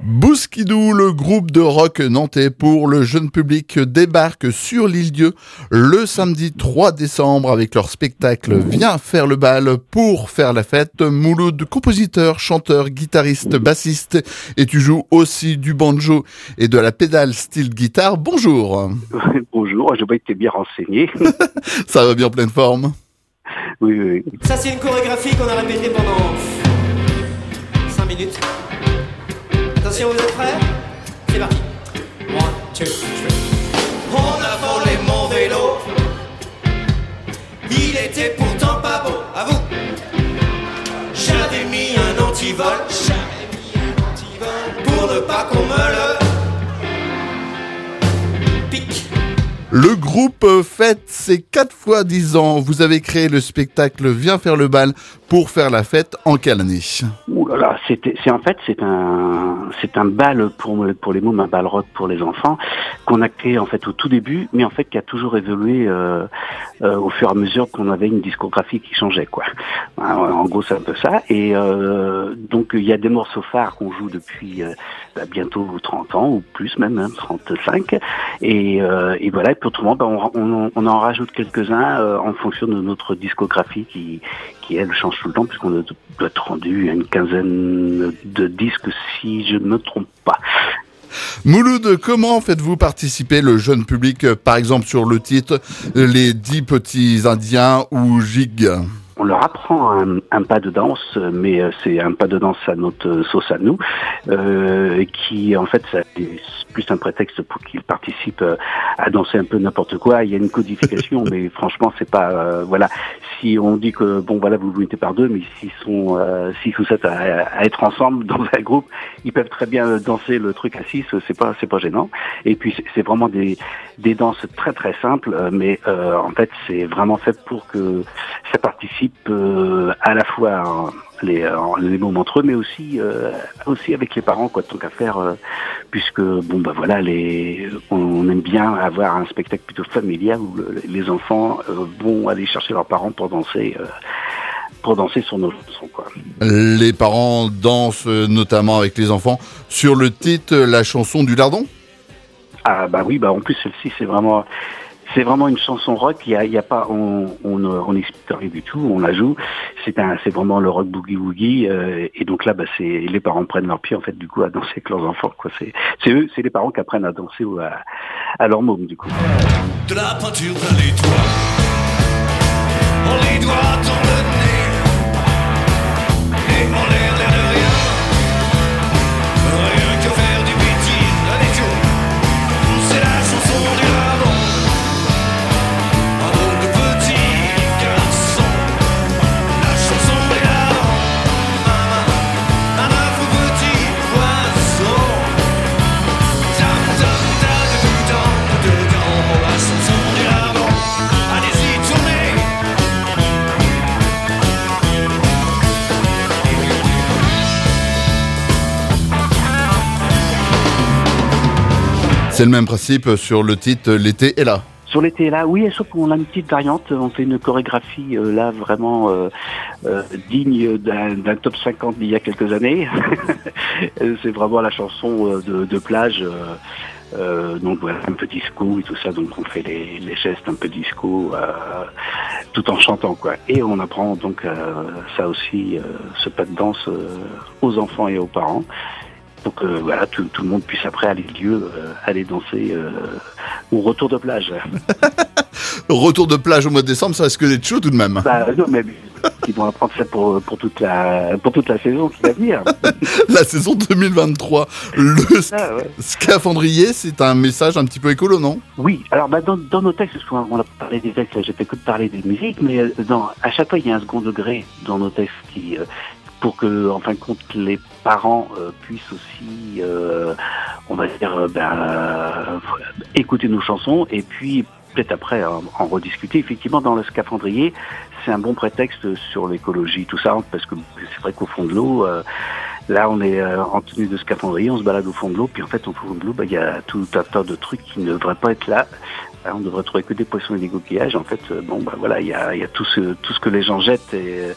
Bouskidou, le groupe de rock nantais pour le jeune public, débarque sur l'île-Dieu le samedi 3 décembre avec leur spectacle Viens faire le bal pour faire la fête. Mouloud, compositeur, chanteur, guitariste, bassiste, et tu joues aussi du banjo et de la pédale style guitare. Bonjour. Bonjour, je vois que tu es bien renseigné. Ça va bien, pleine forme? Oui. Ça, c'est une chorégraphie qu'on a répétée pendant 5 minutes. Attention, vous êtes prêts? C'est parti. 1, 2, 3. On a volé mon vélo. Il était pourtant pas beau. À vous. J'avais mis un antivol. Pour ne pas qu'on me le pique. Le groupe fête ses 4 fois 10 ans. Vous avez créé le spectacle Viens faire le bal pour faire la fête en quelle année? Ouh là là, c'est un bal pour les mômes, un bal rock pour les enfants qu'on a créé en fait au tout début, mais en fait qui a toujours évolué au fur et à mesure qu'on avait une discographie qui changeait quoi. En gros c'est un peu ça. Et donc il y a des morceaux phares qu'on joue depuis bientôt 30 ans ou plus même, 35. Et voilà. Et puis autrement, on en rajoute quelques-uns en fonction de notre discographie qui elle change tout le temps puisqu'on doit être rendu à une quinzaine de disques si je ne me trompe pas. Mouloud, comment faites-vous participer le jeune public, par exemple sur le titre Les 10 petits indiens ou Gig? On leur apprend un pas de danse, mais c'est un pas de danse à notre sauce à nous, qui en fait c'est plus un prétexte pour qu'ils participent à danser un peu n'importe quoi. Il y a une codification, mais franchement c'est pas voilà. Si on dit que bon voilà vous mettez par deux, mais s'ils sont 6 ou 7 à être ensemble dans un groupe, ils peuvent très bien danser le truc à 6, c'est pas gênant. Et puis c'est vraiment des danses très très simples, mais en fait c'est vraiment fait pour que ça participe à la fois les mômes entre eux, mais aussi avec les parents quoi, tant qu'à faire, puisque bon bah voilà on aime bien avoir un spectacle plutôt familial où les enfants vont aller chercher leurs parents pour danser sur nos chansons quoi. Les parents dansent notamment avec les enfants sur le titre La chanson du lardon. Ah bah oui, bah en plus celle-ci c'est vraiment une chanson rock. Il y a pas, on n'explique rien du tout. On la joue. C'est vraiment le rock boogie woogie. Et donc là, bah c'est les parents prennent leur pied en fait du coup à danser avec leurs enfants quoi. C'est les parents qui apprennent à danser ou à leur môme du coup. De la peinture dans les doigts, on les doigts dans le nez, et on l'air de rien, rien que faire du bêtise. Allez Joe, c'est la chanson du lardon. C'est le même principe sur le titre L'été est là. Sur l'été est là, oui, et sauf qu'on a une petite variante. On fait une chorégraphie là vraiment digne d'un top 50 d'il y a quelques années. C'est vraiment la chanson de plage. Donc voilà, un peu disco et tout ça. Donc on fait les gestes un peu disco tout en chantant quoi. Et on apprend donc ça aussi, ce pas de danse aux enfants et aux parents. Pour que voilà, tout le monde puisse après aller danser au retour de plage. Retour de plage au mois de décembre, ça risque d'être chaud tout de même. Bah non, mais ils vont apprendre ça pour toute la saison qui va venir. La saison 2023. Scaphandrier, c'est un message un petit peu écolo, non? Oui, alors dans nos textes, parce qu'on a parlé des textes, j'ai fait que de parler des musiques, mais à chaque fois il y a un second degré dans nos textes pour que, en fin de compte, les parents puissent aussi, on va dire, écouter nos chansons et puis peut-être après en rediscuter. Effectivement, dans le Scaphandrier, c'est un bon prétexte sur l'écologie, tout ça, parce que c'est vrai qu'au fond de l'eau, là on est en tenue de scaphandrier, on se balade au fond de l'eau, puis en fait au fond de l'eau, il y a tout un tas de trucs qui ne devraient pas être là. On devrait trouver que des poissons et des coquillages. En fait, voilà, il y a tout ce que les gens jettent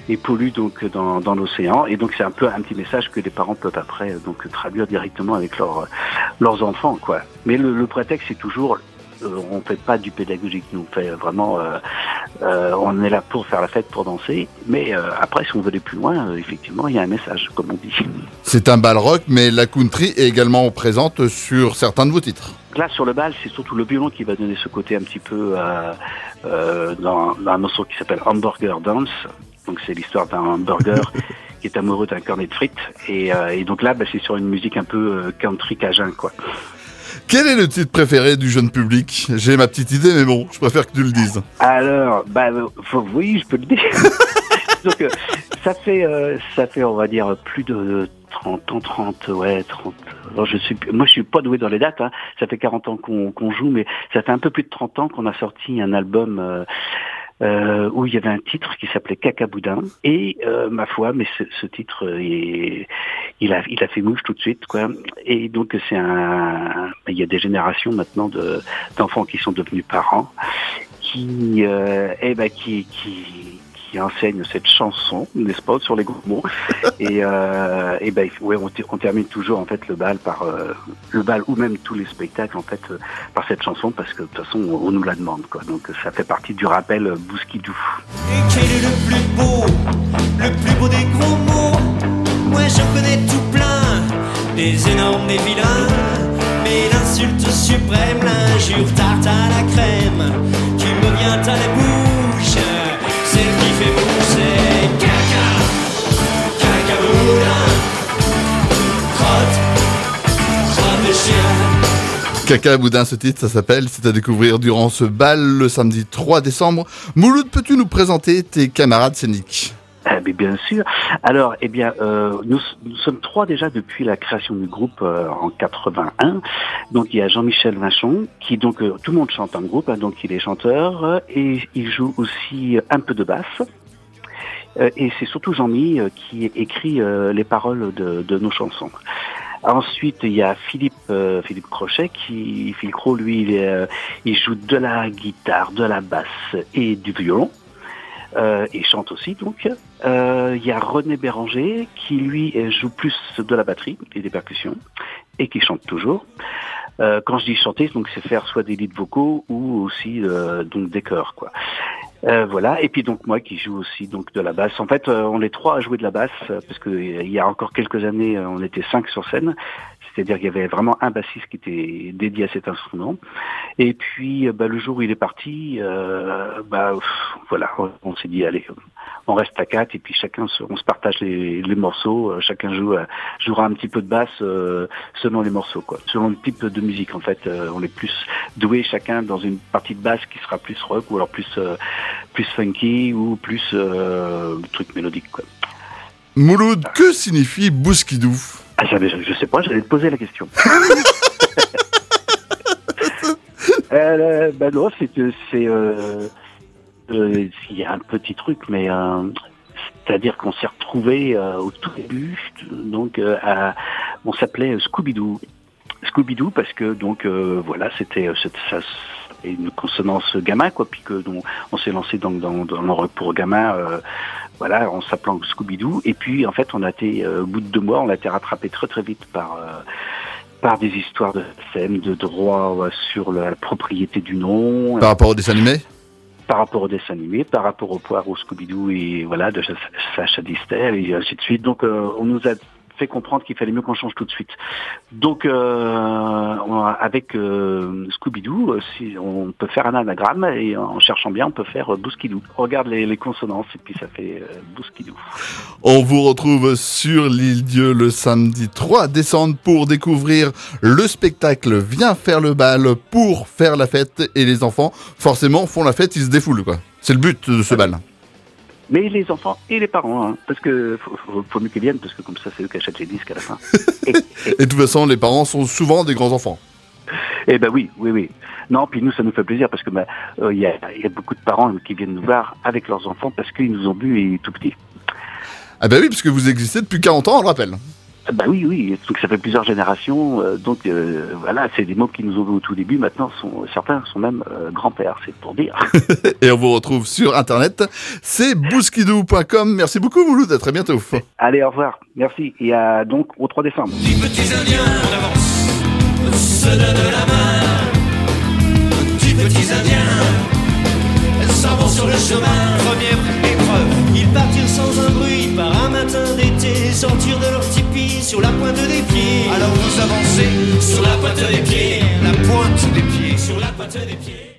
et polluent donc dans l'océan. Et donc c'est un peu un petit message que les parents peuvent après donc traduire directement avec leurs enfants, quoi. Mais le prétexte c'est toujours on fait pas du pédagogique, nous on fait vraiment on est là pour faire la fête, pour danser, mais après si on veut aller plus loin, effectivement il y a un message, comme on dit. C'est un bal rock, mais la country est également présente sur certains de vos titres. Là sur le bal, c'est surtout le violon qui va donner ce côté un petit peu dans un morceau qui s'appelle Hamburger Dance. Donc c'est l'histoire d'un hamburger qui est amoureux d'un cornet de frites, et donc là c'est sur une musique un peu country cajun, quoi. Quel est le titre préféré du jeune public? J'ai ma petite idée, mais bon, je préfère que tu le dises. Alors, oui, je peux le dire. Donc, ça fait, on va dire, plus de 30 ans, 30. Alors, moi, je suis pas doué dans les dates, hein. Ça fait 40 ans qu'on joue, mais ça fait un peu plus de 30 ans qu'on a sorti un album, où il y avait un titre qui s'appelait Cacaboudin, et ma foi, mais ce titre il a fait mouche tout de suite, quoi. Et donc il y a des générations maintenant d'enfants qui sont devenus parents, qui enseignent cette chanson, n'est-ce pas, sur les gros mots. On termine toujours en fait le bal ou même tous les spectacles en fait par cette chanson, parce que de toute façon on nous la demande, quoi. Donc ça fait partie du rappel Bousquidou. Et quel est le plus beau des gros mots? Moi j'en connais tout plein, des énormes, des vilains, mais l'insulte suprême, l'injure tarte à la crème, qui me vient à la bouche, celle qui fait pousser cacaboudin, crotte de chien. Cacaboudin, ce titre, ça s'appelle, c'est à découvrir durant ce bal le samedi 3 décembre. Mouloud, peux-tu nous présenter tes camarades scéniques? Mais bien sûr. Alors, nous sommes 3 déjà depuis la création du groupe en 81. Donc il y a Jean-Michel Vinchon, qui donc tout le monde chante en groupe, hein, donc il est chanteur et il joue aussi un peu de basse. Et c'est surtout Jean-Mi qui écrit les paroles de nos chansons. Ensuite, il y a Philippe Crochet, Philippe Cro, lui, il joue de la guitare, de la basse et du violon. Et chante aussi, donc. Il y a René Béranger, qui lui joue plus de la batterie et des percussions, et qui chante toujours. Quand je dis chanter, donc c'est faire soit des leads vocaux ou aussi donc des chœurs, quoi. Voilà. Et puis donc moi qui joue aussi donc de la basse. En fait, on est 3 à jouer de la basse, parce que il y a encore quelques années, on était 5 sur scène. C'est-à-dire qu'il y avait vraiment un bassiste qui était dédié à cet instrument. Et puis, le jour où il est parti, voilà, on s'est dit, allez, on reste à 4 et puis on se partage les morceaux. Chacun jouera un petit peu de basse selon les morceaux, quoi. Selon le type de musique, en fait, on est plus doué chacun dans une partie de basse qui sera plus rock ou alors plus funky ou plus truc mélodique, quoi. Mouloud, que signifie Bousquidou? Je sais pas, j'allais te poser la question. Non, il y a un petit truc, mais c'est-à-dire qu'on s'est retrouvés au tout début, donc on s'appelait Scooby-Doo. Scooby-Doo parce que donc voilà, c'était une consonance gamin, quoi, puis que donc on s'est lancé dans le rock pour gamin. Voilà, en s'appelant Scooby-Doo. Et puis, en fait, on a été, au bout de 2 mois, on a été rattrapé très très vite par des histoires de scènes, de droits sur la propriété du nom. Par rapport aux dessins animés? Par rapport aux dessins animés, par rapport au poireau Scooby-Doo et voilà, de Sacha Distel et ainsi de suite. Donc, on nous a fait comprendre qu'il fallait mieux qu'on change tout de suite. Donc, avec Scooby-Doo, si on peut faire un anagramme et en cherchant bien, on peut faire Bousquidou. On regarde les consonances et puis ça fait Bousquidou. On vous retrouve sur l'Île-Dieu le samedi 3 décembre pour découvrir le spectacle Viens faire le bal pour faire la fête. Et les enfants, forcément, font la fête, ils se défoulent, quoi. C'est le but de ce bal. Mais les enfants et les parents, hein, parce que faut mieux qu'ils viennent, parce que comme ça, c'est eux qui achètent les disques à la fin. Et de toute façon, les parents sont souvent des grands-enfants. Eh ben oui. Non, puis nous, ça nous fait plaisir, parce que il y a beaucoup de parents qui viennent nous voir avec leurs enfants, parce qu'ils nous ont vus et tout petits. Ah ben oui, parce que vous existez depuis 40 ans, on le rappelle. Bah oui, donc ça fait plusieurs générations, voilà, c'est des mots qui nous ont vus au tout début, maintenant certains sont même grands-pères, c'est pour dire. Et on vous retrouve sur internet, c'est bouskidou.com. Merci beaucoup Mouloud, à très bientôt. Allez, au revoir, merci, et donc au 3 décembre. 10 petits indiens en avance se donnent la main. 10 petits indiens s'en vont sur le chemin. Première épreuve, Ils partirent sans un bruit par un matin d'été, sortirent de leur tipi sur la pointe des pieds. alors vous avancez Sur la pointe des pieds, la pointe des pieds. sur la pointe des pieds.